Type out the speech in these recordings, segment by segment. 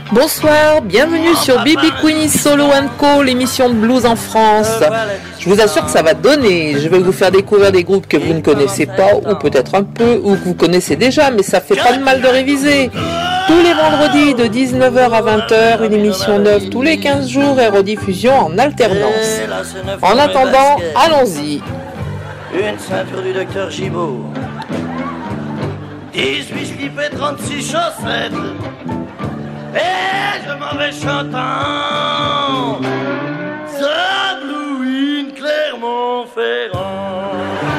Bonsoir, bienvenue sur Bibi Queenie Solo & Co, l'émission de blues en France. Je vous assure que ça va donner. Je vais vous faire découvrir des groupes que vous ne connaissez pas, ou peut-être un peu, ou que vous connaissez déjà, mais ça fait pas de mal de réviser. Tous les vendredis de 19h à 20h, une émission neuve tous les 15 jours et rediffusion en alternance. En attendant, allons-y. Une ceinture du docteur Gibaud, 18 slips et 36 chaussettes. Et je m'en vais chantant Sablouine, Clermont-Ferrand.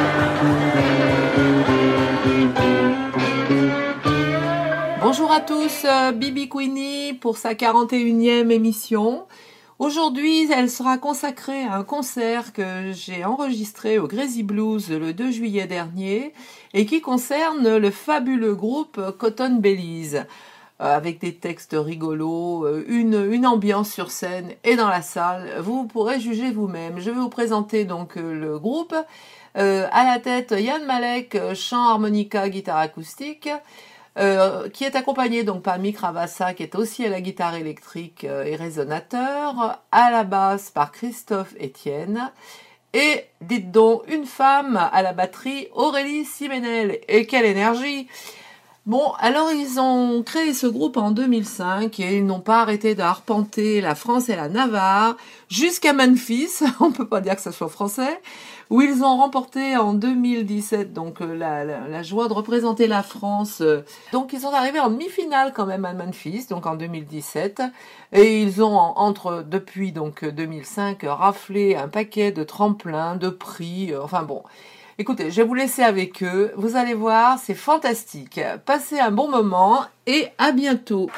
Bonjour à tous, Bibi Queenie pour sa 41e émission. Aujourd'hui, elle sera consacrée à un concert que j'ai enregistré au Crazy Blues le 2 juillet dernier et qui concerne le fabuleux groupe Cotton Bellies. Avec des textes rigolos, une ambiance sur scène et dans la salle. Vous pourrez juger vous-même. Je vais vous présenter donc le groupe. À la tête, Yann Malek, chant, harmonica, guitare acoustique, qui est accompagné donc par Mick Ravassa, qui est aussi à la guitare électrique et résonateur, à la basse par Christophe Etienne, et dites donc, une femme à la batterie, Aurélie Siménel. Et quelle énergie! Bon, alors ils ont créé ce groupe en 2005 et ils n'ont pas arrêté d'arpenter la France et la Navarre jusqu'à Memphis, on peut pas dire que ça soit français, où ils ont remporté en 2017 donc la joie de représenter la France. Donc ils sont arrivés en demi-finale quand même à Memphis, donc en 2017, et ils ont depuis donc 2005 raflé un paquet de tremplins, de prix, enfin bon. Écoutez, je vais vous laisser avec eux. Vous allez voir, c'est fantastique. Passez un bon moment et à bientôt.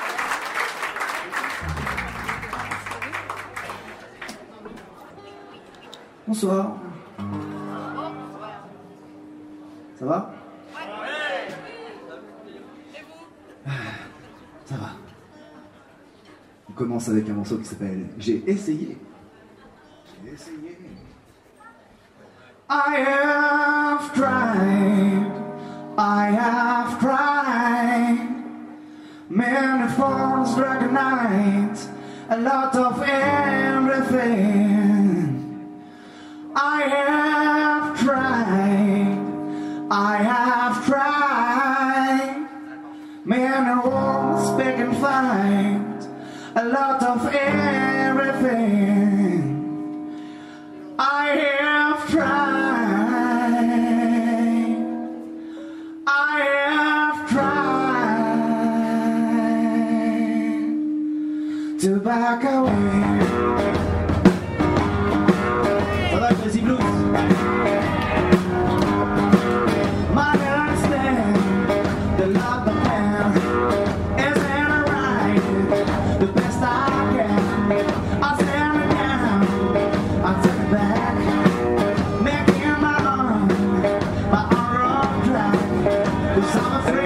Bonsoir. Ça va ? Ça va. On commence avec un morceau qui s'appelle « J'ai essayé ». J'ai essayé. I have cried, many falls, drag nights, a lot of everything. I have tried, many walls, big and fight, a lot of everything. I have tried. To back away. Ça va, Crazy Blues? My understand the love of man isn't right. The best I can, I'll stand it down, I'll take it back, making my own track. 'Cause I'm afraid.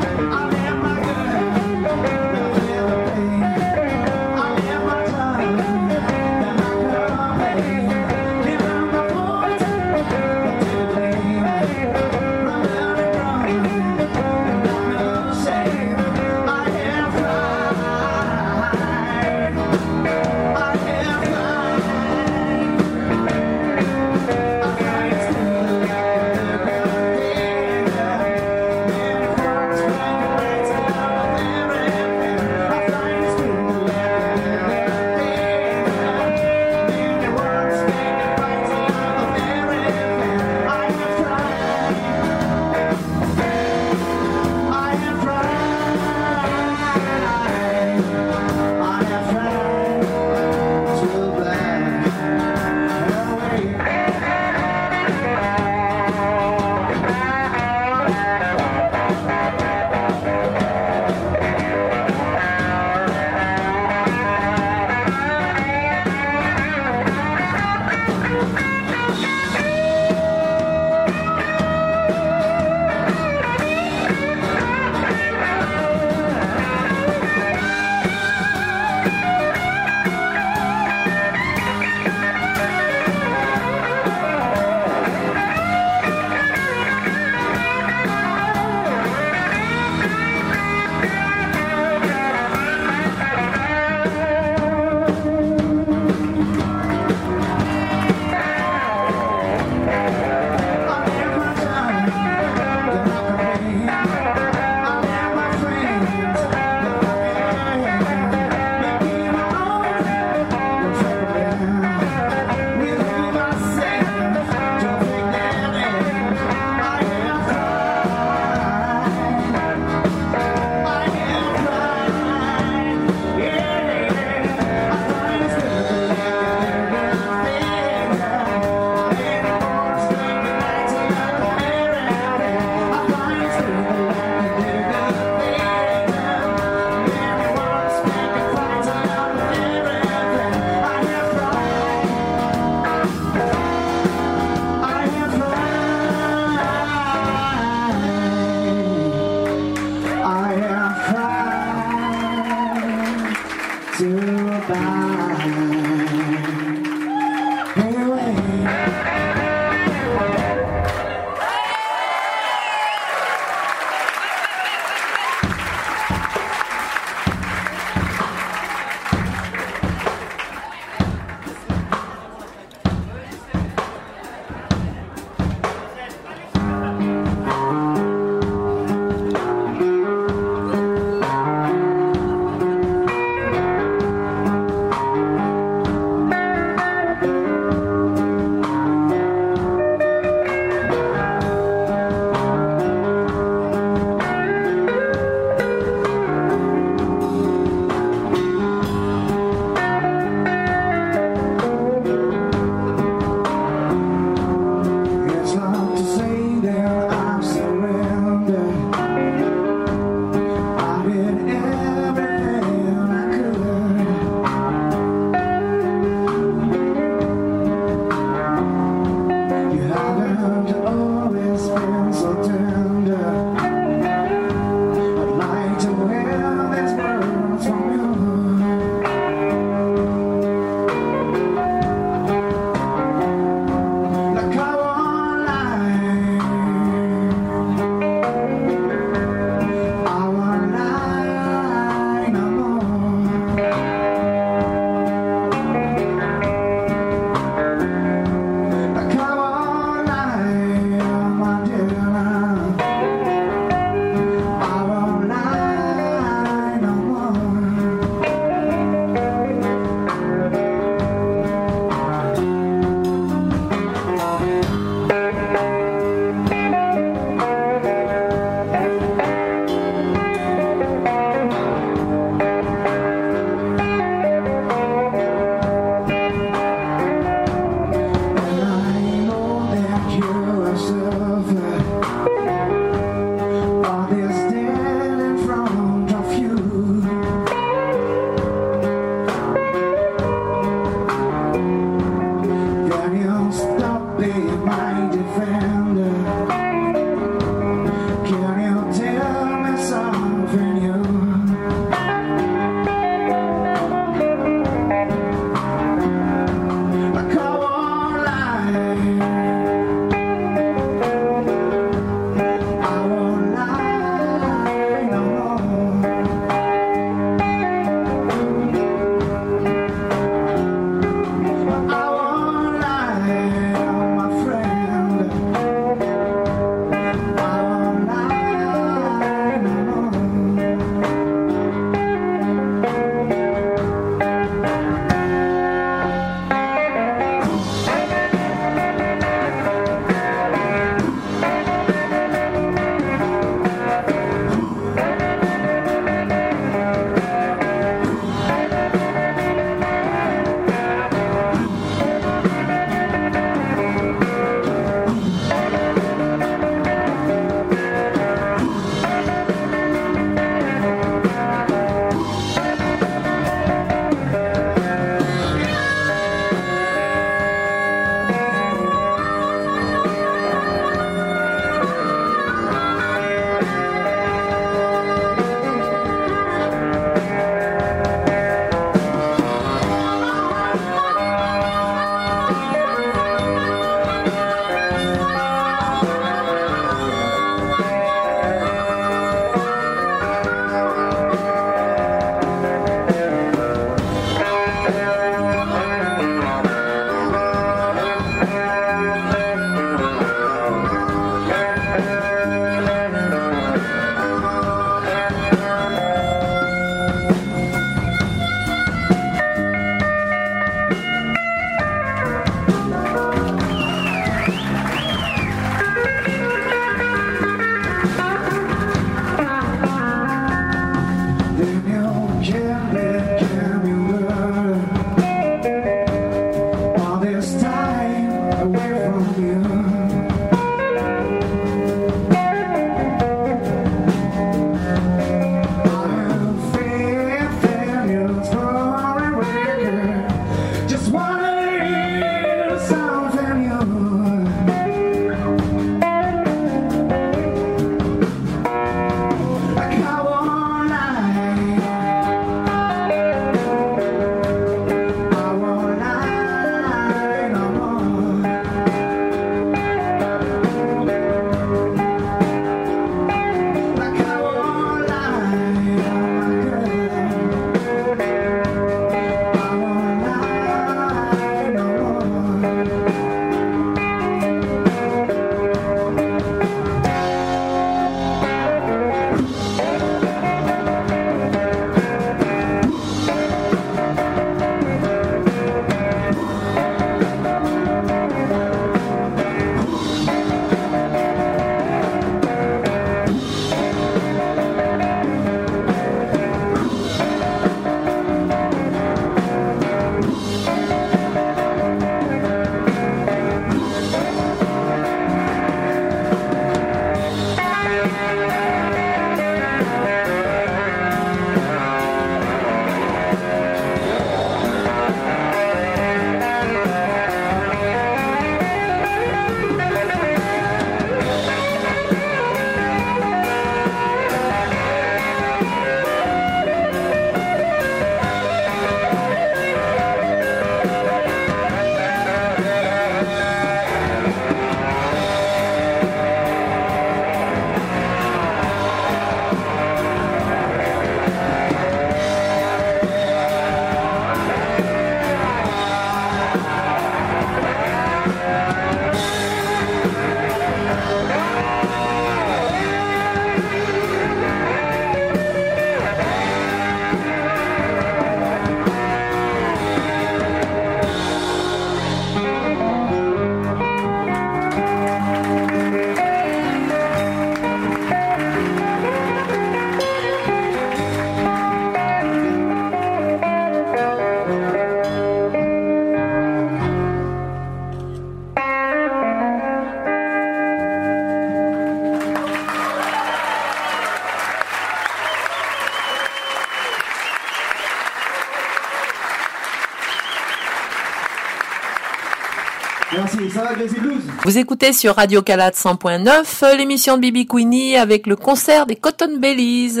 Merci, ça va Crazy Blues? Vous écoutez sur Radio Calade 100.9 l'émission de Bibi Queenie avec le concert des Cotton Bellies.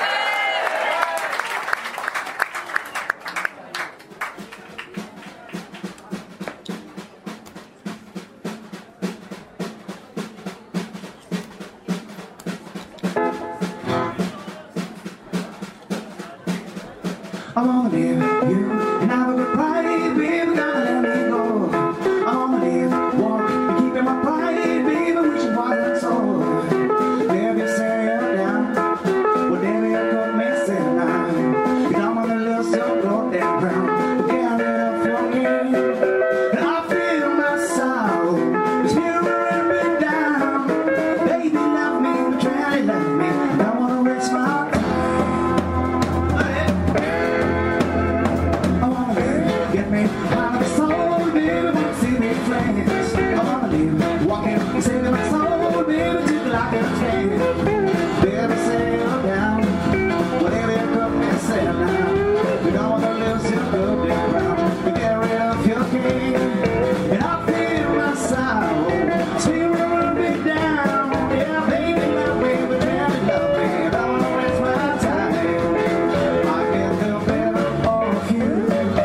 I wanna leave you and have a good party, baby, gonna let me go. I wanna leave, walk, and keep in my pride, baby, wishing for that soul. Baby, say you're down, whatever you come and say now. You don't wanna lose your golden crown, get rid of your name. And I feel my soul, it's mirroring me down. Baby, love me, but try to love me, don't wanna waste my time. Get me out of the soul, baby, wanna see me friends. I wanna leave, walking, saving my soul, baby, till the light can change. Baby, sail down, whatever you come and say now. We don't wanna lose your golden crown, we get rid of your king. And I feel my soul, spirit me down. Yeah, baby, love me, but really love me, I don't wanna waste my time. I can't feel better of you.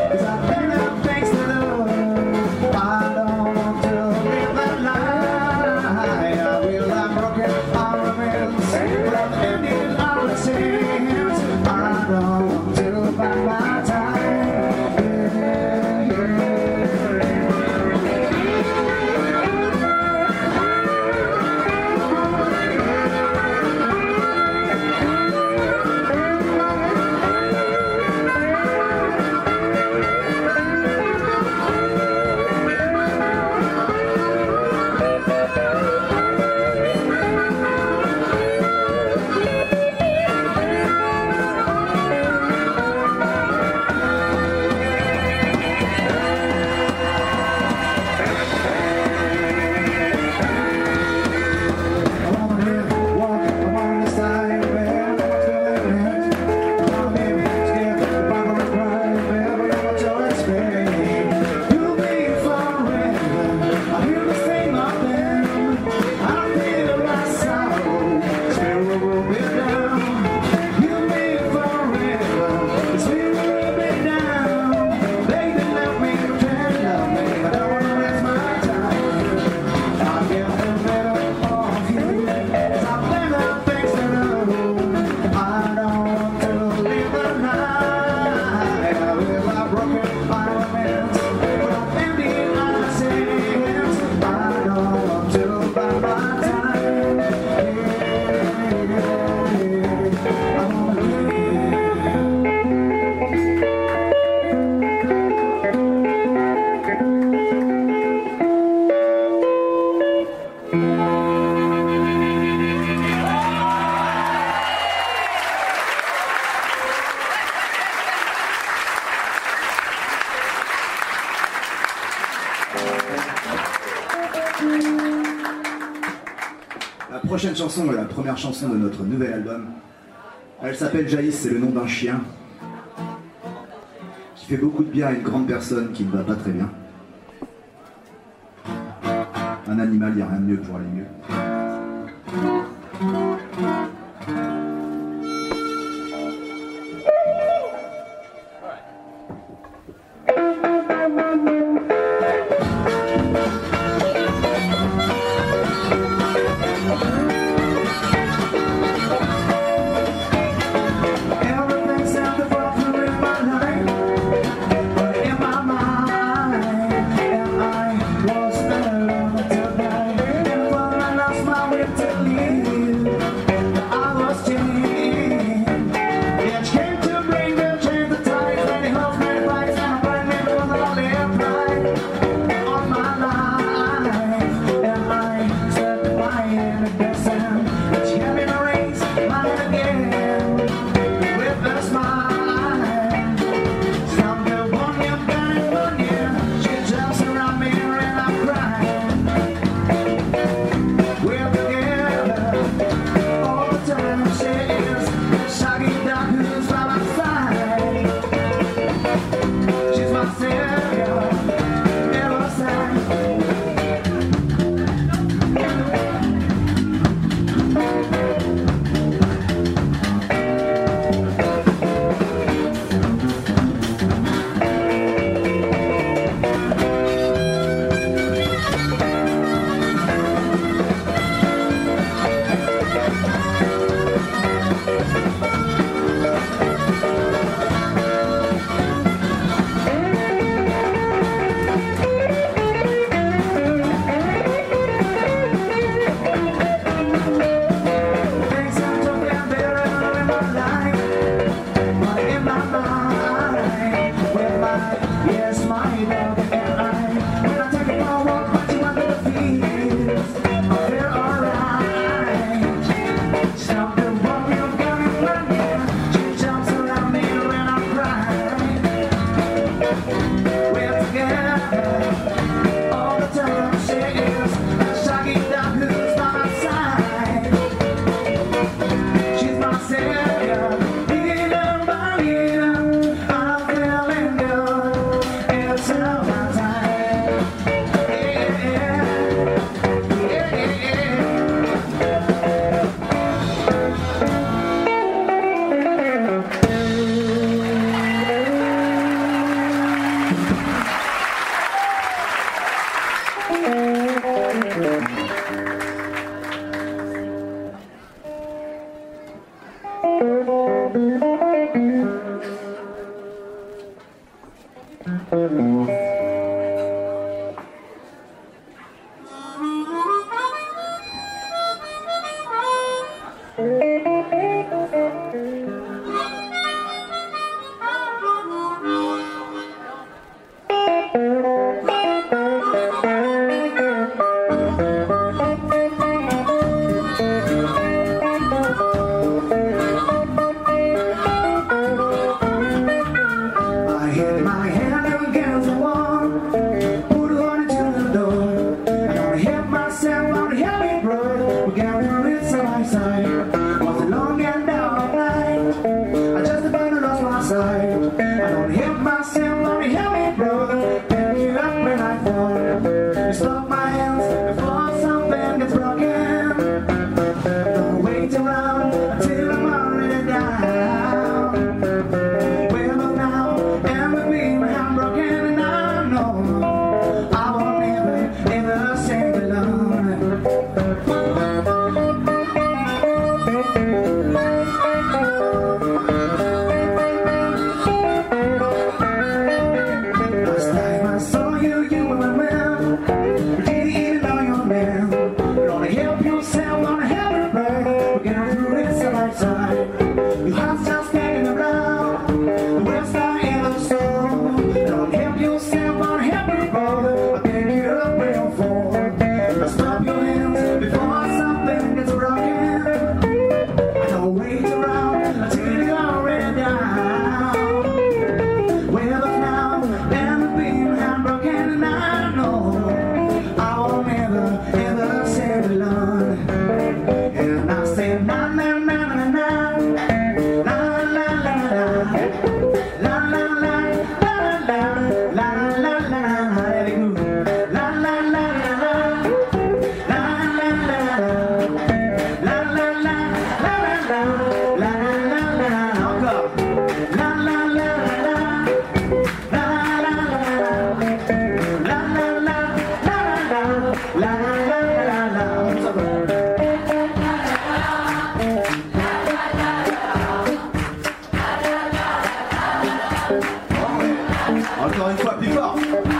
La prochaine chanson est la première chanson de notre nouvel album. Elle s'appelle Jaïs, c'est le nom d'un chien qui fait beaucoup de bien à une grande personne qui ne va pas très bien. Un animal, il n'y a rien de mieux pour aller mieux. get through it side by side. Was a long and dark night. I just about lost my sight. I don't help myself, only help me, brother. Pick you up when I fall. You stop my hands before something gets broken. Don't wait around until I'm already down. Well, look now, everything I'm broken, and I know I won't ever sing alone. Last time I saw you, you were my man. You didn't even know your name. You wanna help yourself, wanna help your brain. We're getting through it side by side. Your heart's just hanging around. The world's not in the storm. You wanna help yourself, wanna help your brother. I'll pick you up where you're from. Now stop your hands before something gets broken. I don't wait around until you're already down. Well, look now, everything I'm broken, and I know I won't ever sing alone. And I say na na na na na, la la la la, la la la la la la la la. Let it move. La la la la la, la la la la, la la la la la la la. Encore. La la la la la, la la la la, la la la la la la. Encore une fois plus fort.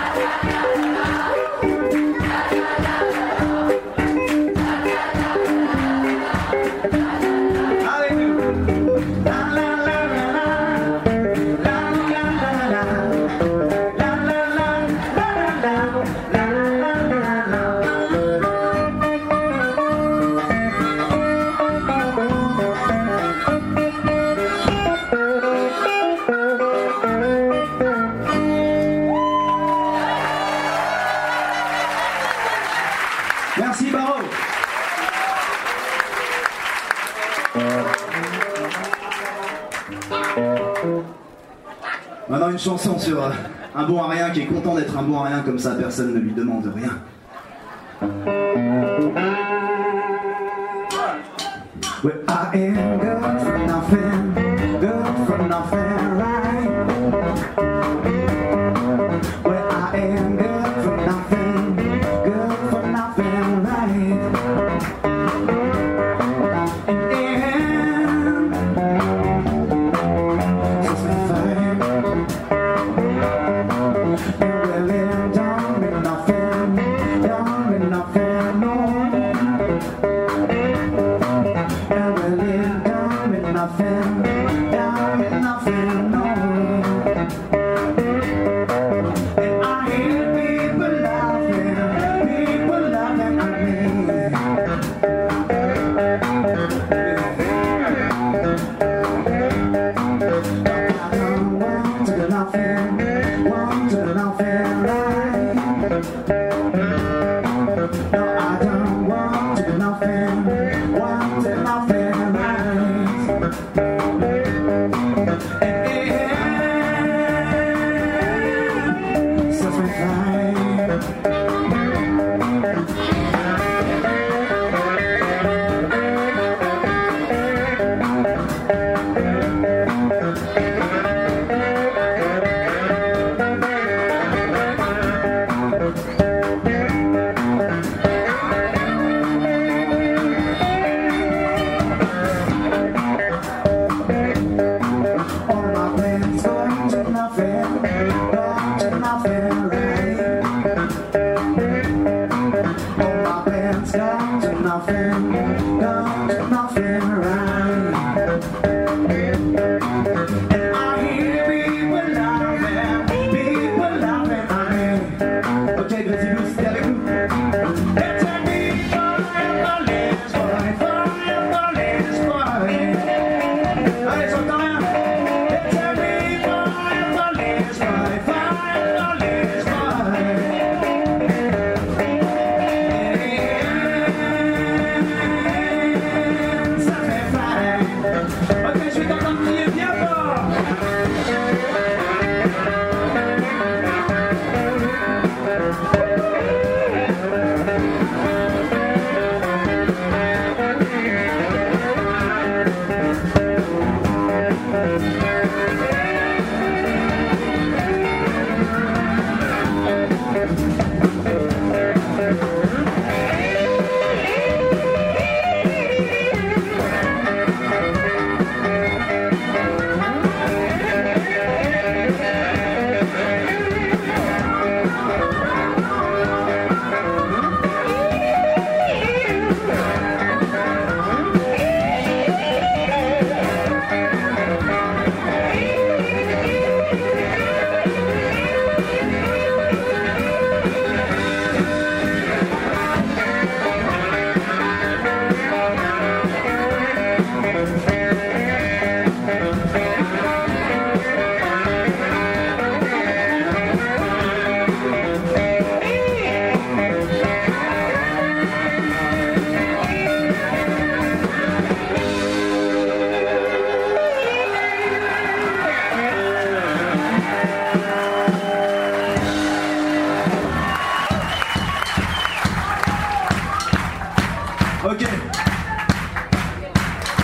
Avec nous. La la la la la, la la la la, la la la la la la. Merci, Baro. Maintenant une chanson sur un bon à rien qui est content d'être un bon à rien, comme ça personne ne lui demande rien. Well, I am good for nothing, right? Well, I am good for nothing, right? And since we fight, and really don't mean nothing more. And really don't mean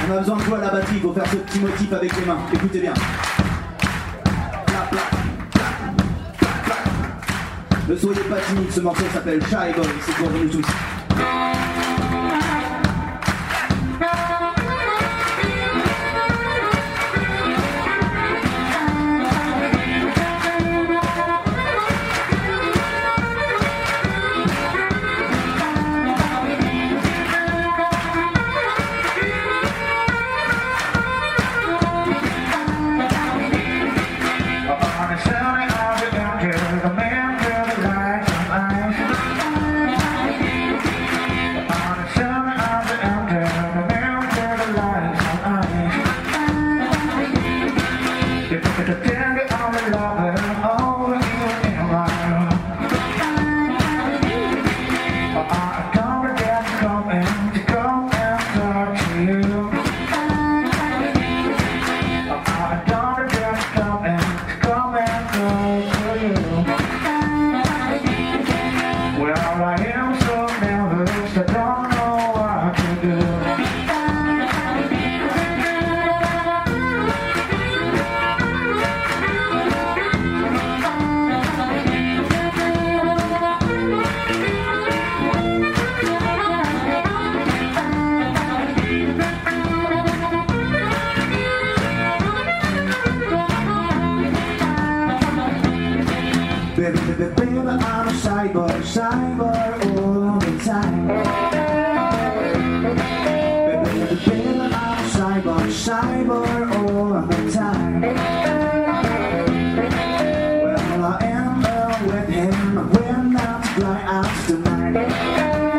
On a besoin de toi à la batterie pour faire ce petit motif avec les mains. Écoutez bien. Clap, clap, clap, clap, clap. Ne soyez pas timide, ce morceau s'appelle Shy Boy, c'est pour nous tous. Baby, I'm a shy boy all the time. Baby, I'm a shy boy all the time. Well, I am with him when I'm fly out tonight.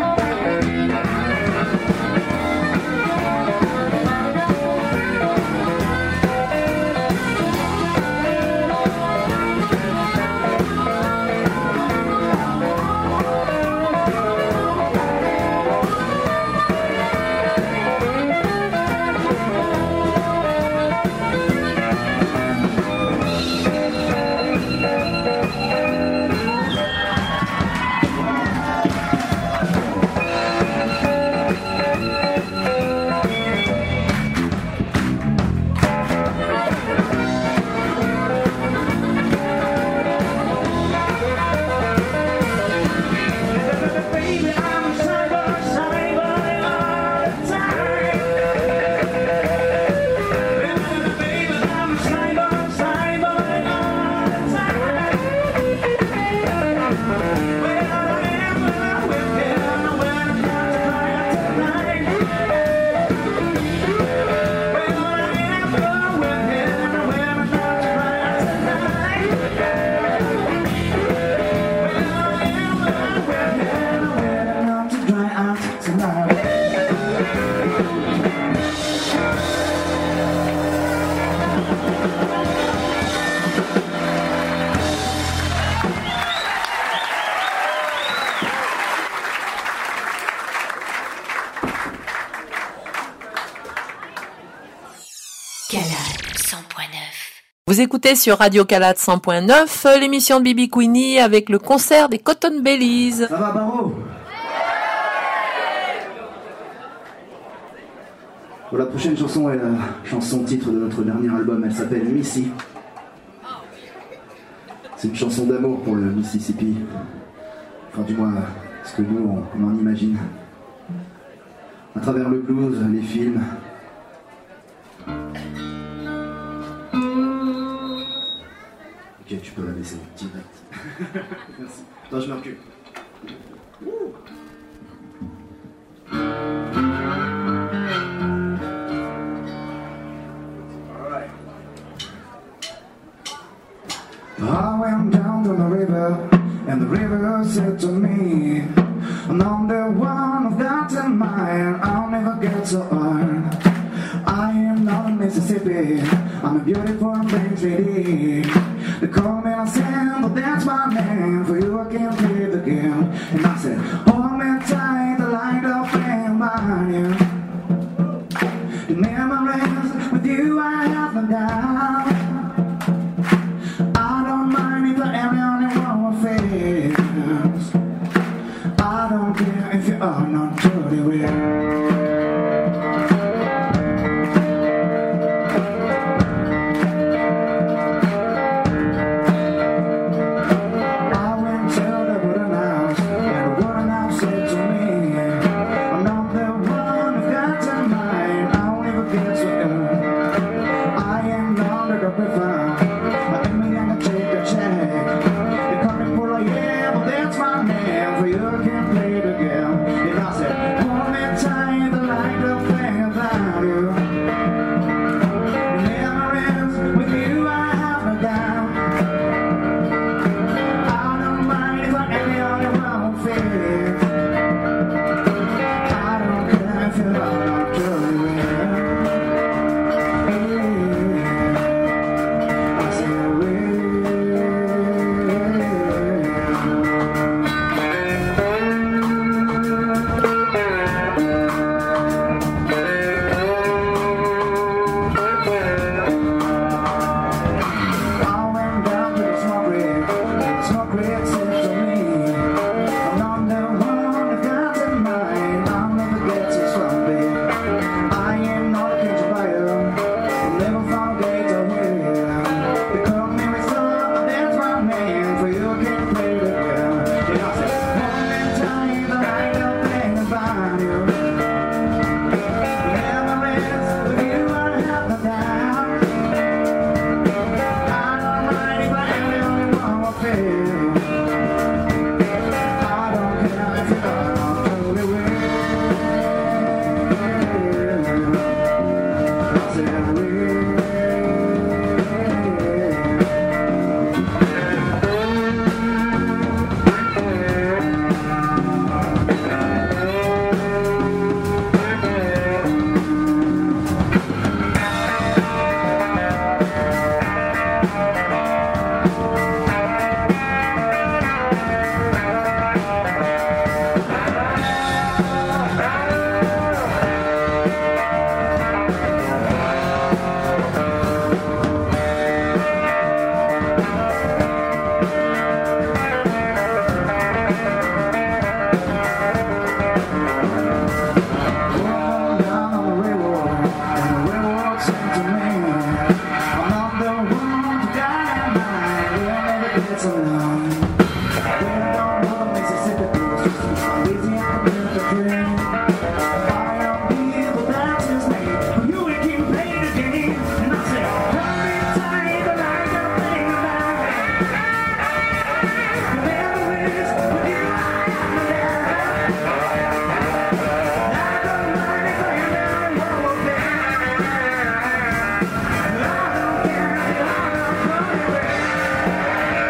Vous écoutez sur Radio Calade 100.9 l'émission de Bibi Queenie avec le concert des Cotton Bellies. Ça va, Barreau? Bon, la prochaine chanson est la chanson titre de notre dernier album. Elle s'appelle Missy. C'est une chanson d'amour pour le Mississippi. Enfin, du moins, ce que nous, on en imagine. À travers le blues, les films. Ok, tu peux la laisser direct. Merci. Attends, je me recule. I went down to the river, and the river said to me, I'm the one who's got a mind, I'll never get so hard. I am not in Mississippi, I'm a beautiful big lady. They call me a Sam, but that's my name. For you I can't play the game. And I said, hold me tight, the light of flame behind you. The memories with you I have no doubt. I don't mind if I am the only one with feelings. I don't care if you are not truly real. you. Memories with you I have no doubt. I don't mind if I am the only one who feels. I don't care if you're not truly real. I say I will. I went down to the smoke rig. The smoke rig said to me, I'm not the one that got in mind. I'll never get too sloppy. I am not a cage fire. I'll never forget to hear. They call me Mr. That's my man. For you I can't play the girl. And I said, one man time that I don't think about you. Memories with you I have no doubt. I don't mind if I am the only one who feels. I don't care if you're not truly real. I say I will. Down on the railroad, and the railroad said to me, I'm not the one to die in mind. We'll never get so long. We're down on the Mississippi coast, I'm busy at the dream. I am people that's his name, but you ain't keep playing the game. And I say, one big time that I don't think about it. The memories with you I have no doubt. I don't mind if I am the only one who feels. I don't care if you're not truly real.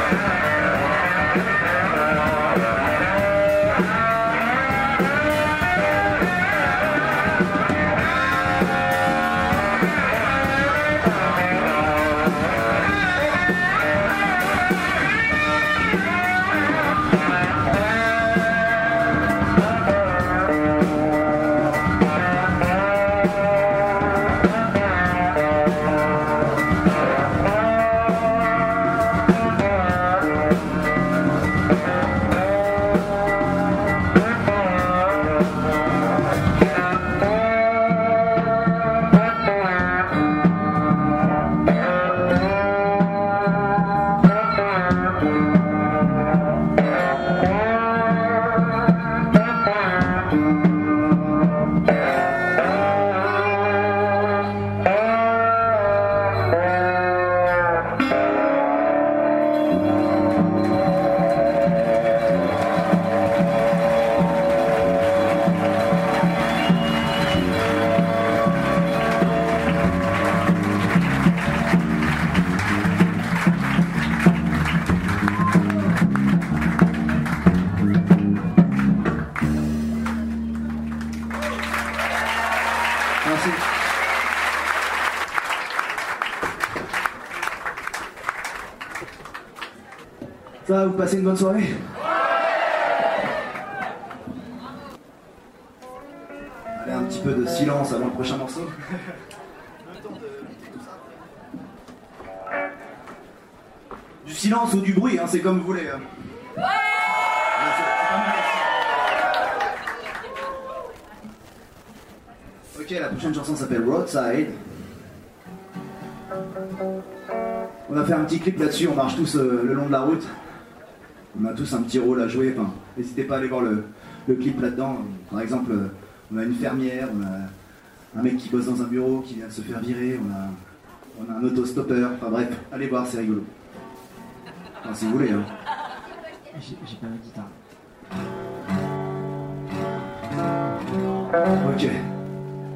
Merci. Ça va, vous passez une bonne soirée? Allez, un petit peu de silence avant le prochain morceau. Du silence ou du bruit, hein, c'est comme vous voulez. Ok, la prochaine chanson s'appelle Roadside. On a fait un petit clip là-dessus, on marche tous le long de la route. On a tous un petit rôle à jouer, enfin, n'hésitez pas à aller voir le clip là-dedans. Par exemple, on a une fermière, on a un mec qui bosse dans un bureau qui vient de se faire virer, on a un autostoppeur, enfin bref, allez voir, c'est rigolo. Enfin, si vous voulez, hein. J'ai pas la guitare. Ok.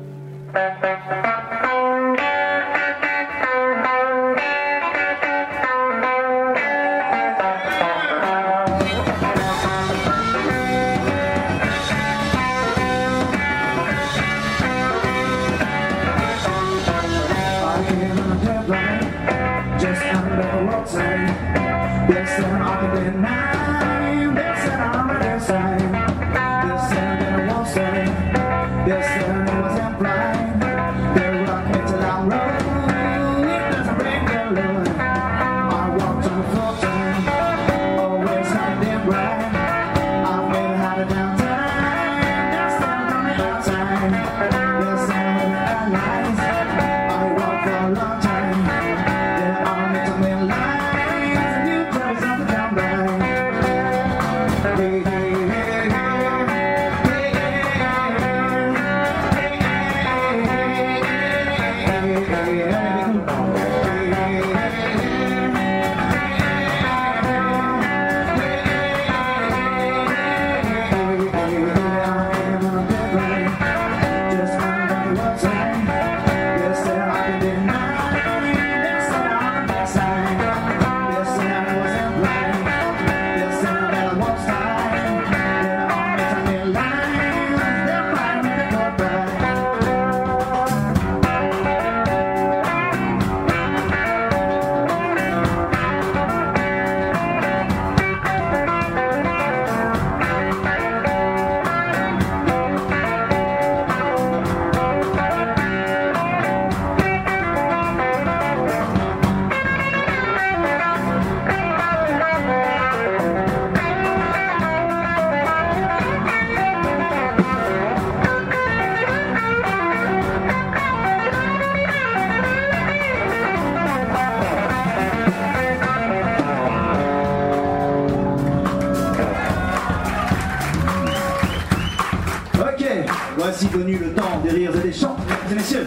Voici venu le temps des rires et des chants, mesdames et messieurs.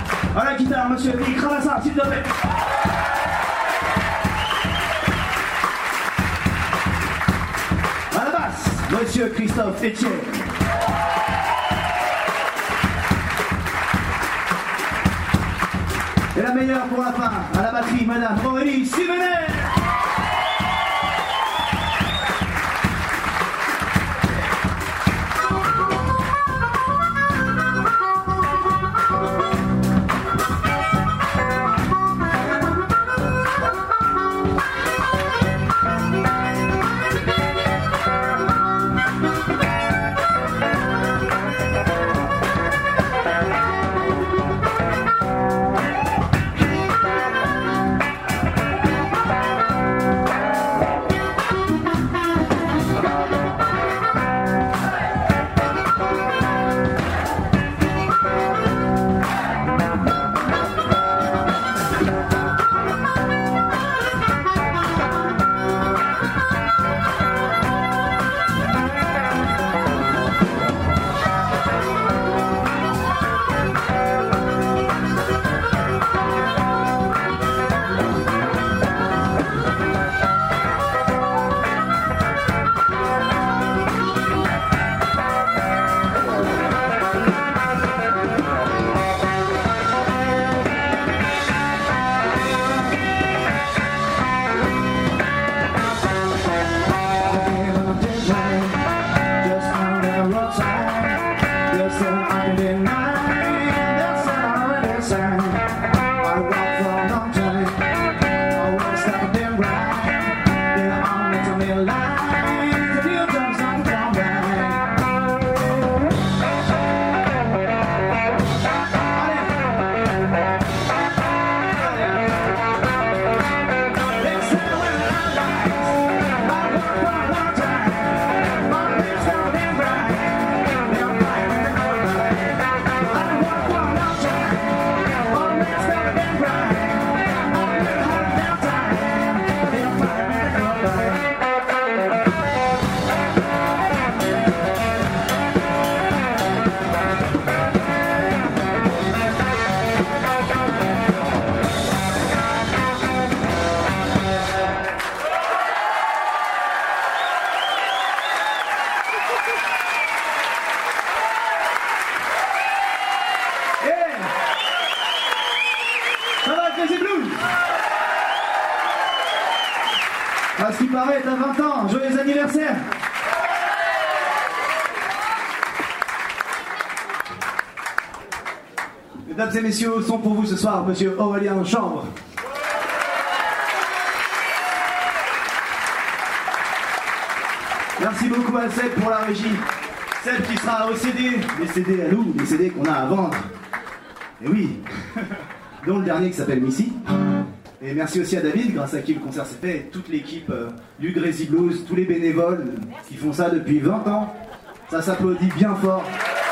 À la guitare, monsieur Eric Ramassa, s'il vous plaît. À la basse, monsieur Christophe Etienne. Et la meilleure pour la fin, à la batterie, madame Aurélie Simenet. À ce qui paraît, t'as 20 ans. Joyeux anniversaire. Mesdames et messieurs, au son pour vous ce soir, monsieur Aurélien Chambre. Merci beaucoup à Seb pour la régie. Seb qui sera au CD, les CD à nous, les CD qu'on a à vendre. Et oui, dont le dernier qui s'appelle Missy. Et merci aussi à David, grâce à qui le concert s'est fait, et toute l'équipe du Crazy Blues, tous les bénévoles qui font ça depuis 20 ans. Ça s'applaudit bien fort.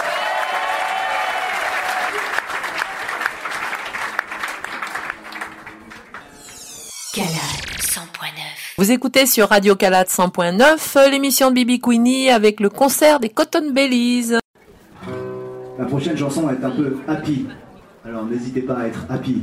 Calade 100.9. Vous écoutez sur Radio Calade 100.9 l'émission de Bibi Queenie avec le concert des Cotton Bellies. La prochaine chanson va être un peu happy. Alors n'hésitez pas à être happy.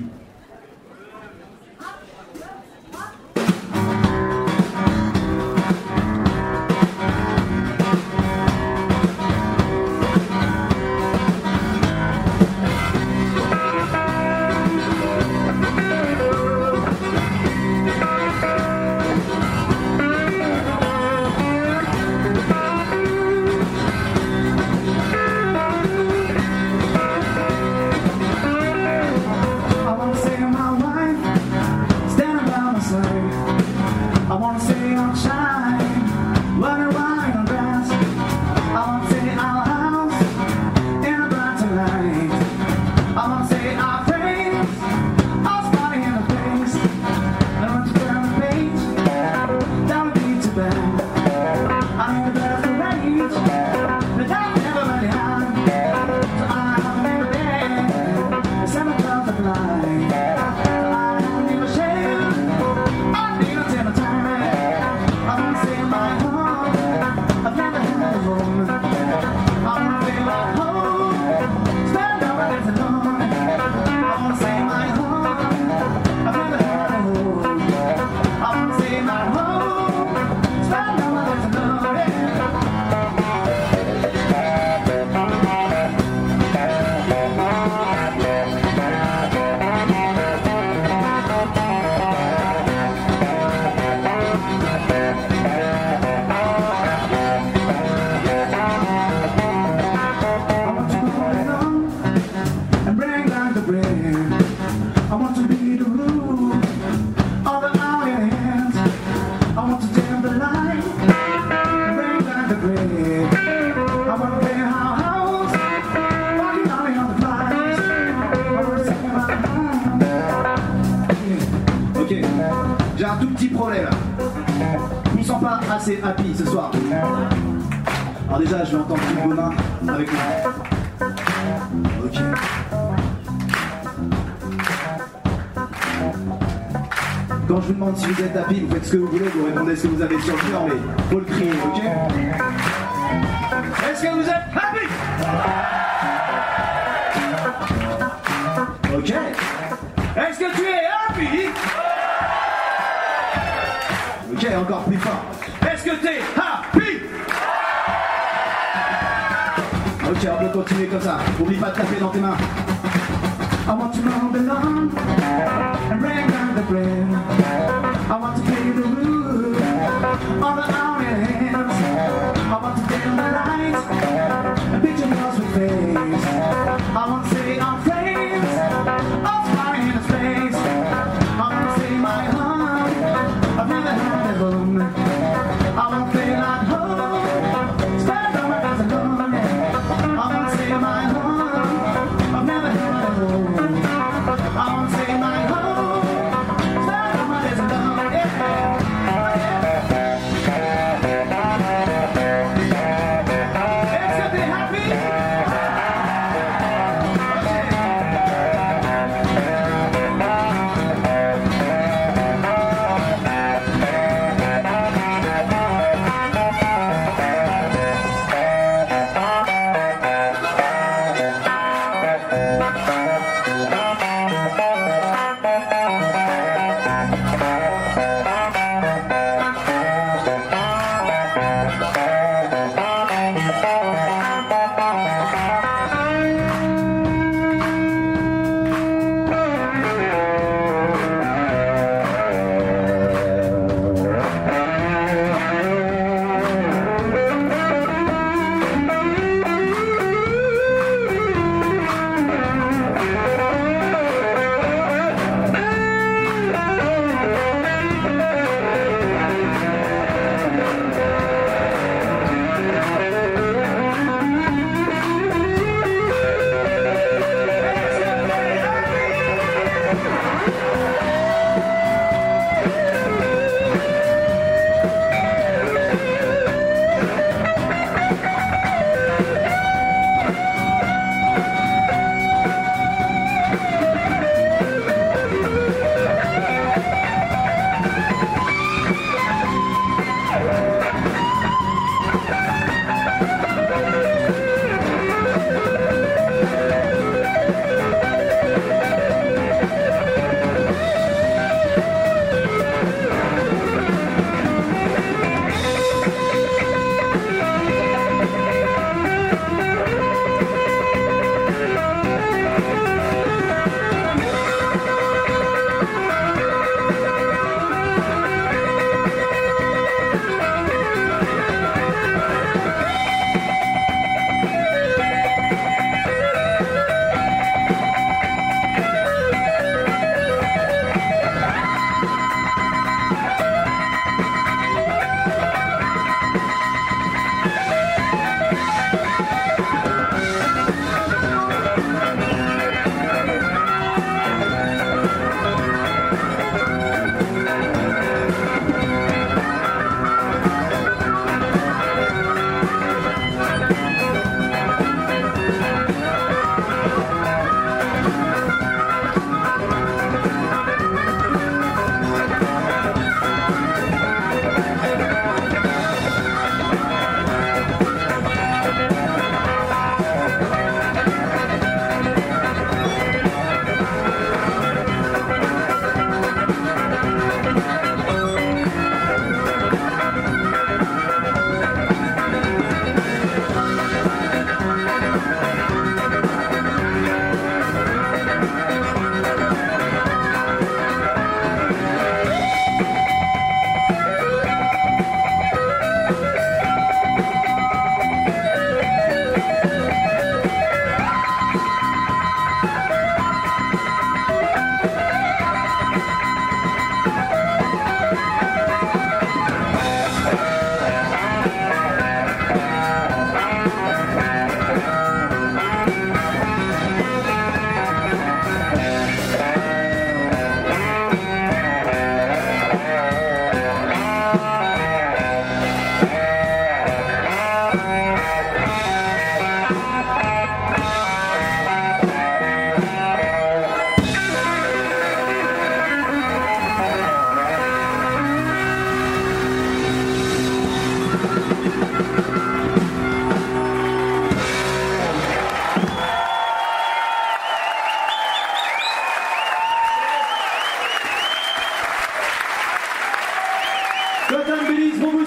Happy ce soir. Alors déjà je vais entendre tout vos mains avec moi. Ok. Quand je vous demande si vous êtes happy, vous faites ce que vous voulez, vous répondez ce que vous avez sur le cœur, mais faut le crier, ok? Est-ce que vous êtes happy? Ok. Est-ce que tu es happy? Ok, encore plus fort. Est-ce que t'es happy? Ok, on peut continuer comme ça. N'oublie pas de taper dans tes mains. I want to roll the lawn and bring down the bread. I want to play the roof on the audience. I want to dim the lights and picture us with face. I want to say our friends, all flying in space. I want to say my heart, I've never had a home. I want to feel at home, spend all my days alone. I want to say my heart, I've never had a home. I want to say my home, spend all my days alone. Est-ce que t'es happy?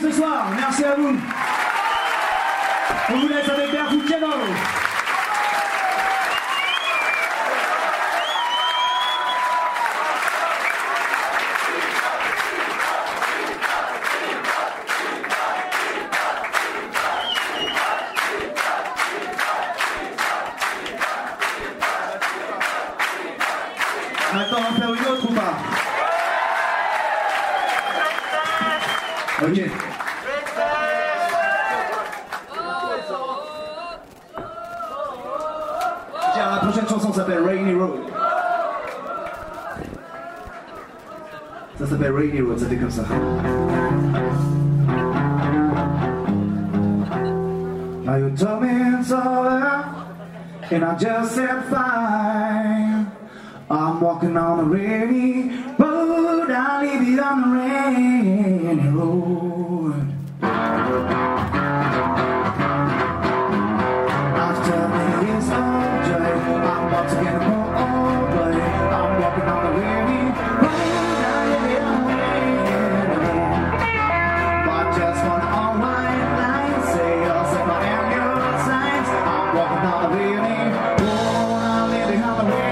ce soir. Merci à vous. On vous laisse avec Barefoot Camo. Maintenant, on va faire une autre ou pas? Ok. Tiens, la prochaine chanson s'appelle Rainy Road. Ça s'appelle Rainy Road, ça fait comme ça. Now you told me it's over, and I just said fine. I'm walking on the rainy road, I'll leave it on the rainy road. After me is over, I'm about to get a more over. I'm walking on the rainy road, I'll leave it on the rainy road. But just one all white lines, say you'll say my ambulance signs. I'm walking on the rainy road, I'll leave it on the rainy road.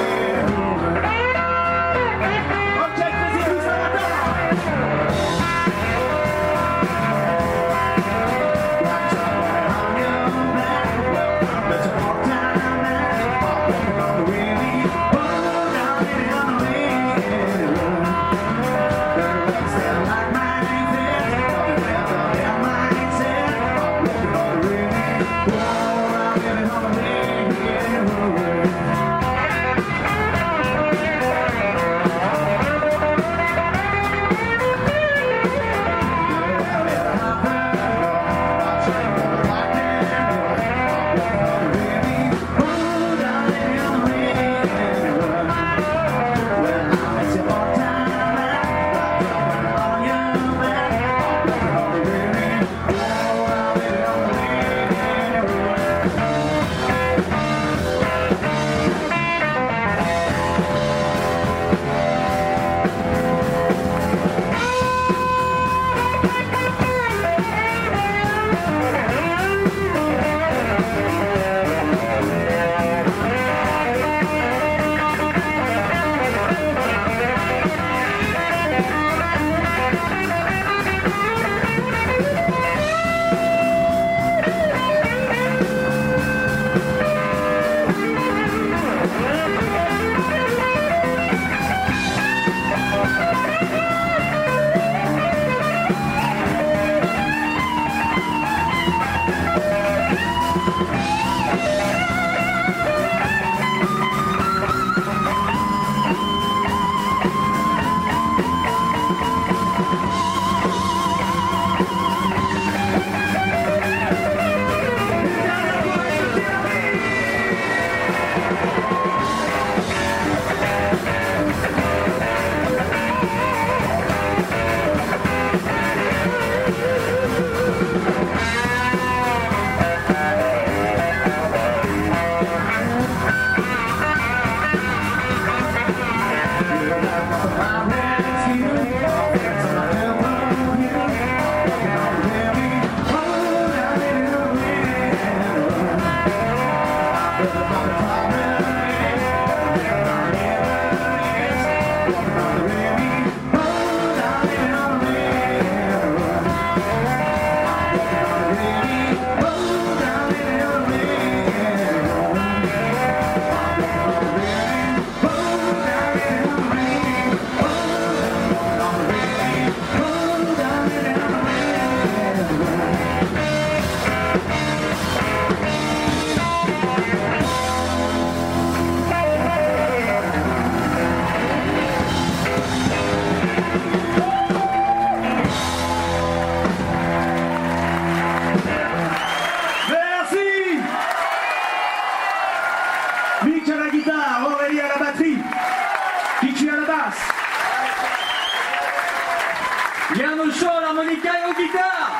Yann au chant, l'harmonica et aux guitares.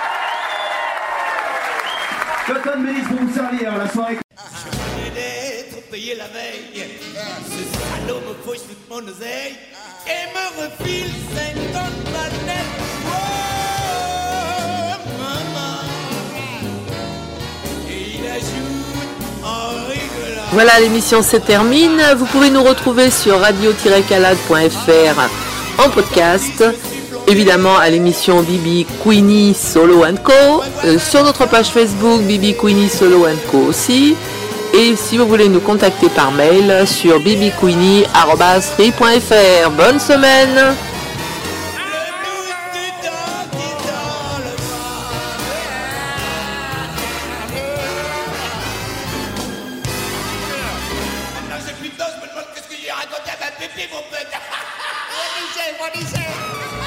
Cotton Mélis pour vous servir, la soirée. Je venais d'être payé la veille. Ce salaud me fauche toute mon oseille et me refile 50 balles. Oh Voilà, l'émission se termine. Vous pouvez nous retrouver sur radio-calade.fr en podcast. Évidemment à l'émission Bibi Queenie Solo & Co. Sur notre page Facebook Bibi Queenie Solo & Co aussi. Et si vous voulez nous contacter par mail sur bibiqueenie@free.fr. Bonne semaine. Qu'est-ce que j'ai raconté à ma pépé, mon pote? What he say?